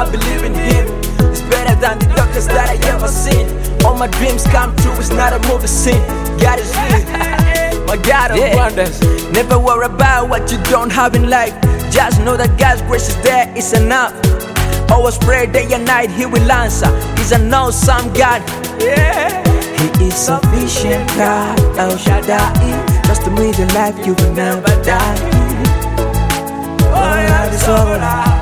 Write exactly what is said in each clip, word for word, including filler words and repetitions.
I believe in him. It's better than the doctors that I ever seen. All my dreams come true, it's not a movie scene. God is real, my God of yeah. wonders. Never worry about what you don't have in life. Just know that God's grace is there, it's enough. Always pray day and night, He will answer. He's an awesome God, yeah. He is sufficient God, El Shaddai. Trust Him with your life, you will never die. Oh, yeah, it's over now.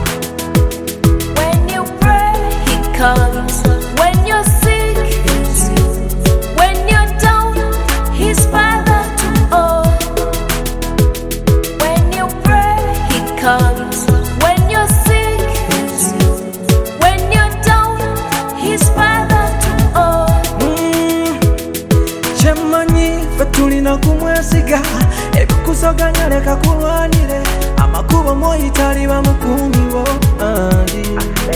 When you pray, He comes. When you're sick, He's you. When you're down, He's Father to all. When you pray, He comes. When you're sick, He's you. When you're down, He's Father to all. Mm. Chemanyi fatulina kumwesiga ebikusobaganya leka kulwanire amakubo moyitali bamukumibo andi.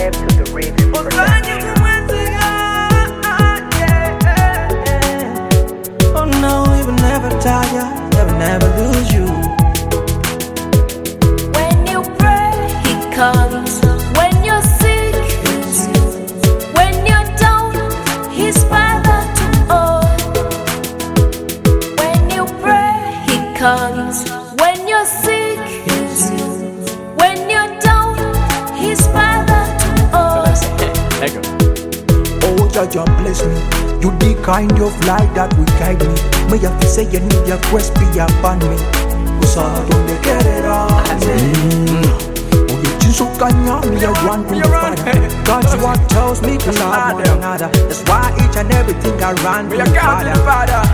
Oh no, we will never tire, never, never lose you. When you pray, He comes. When you're sick, He's you. When you're down, He's Father to all. When you pray, He comes. When you're sick, He's you. When you're down, He's Father to all. Oh, Jah bless me. You the kind of light that will guide me. May have to say you need your quest be upon me. Cause I don't get it all. Oh, you just so kind of me, I run to the Father. God's what tells me to love one another. That's why each and everything I run to the Father.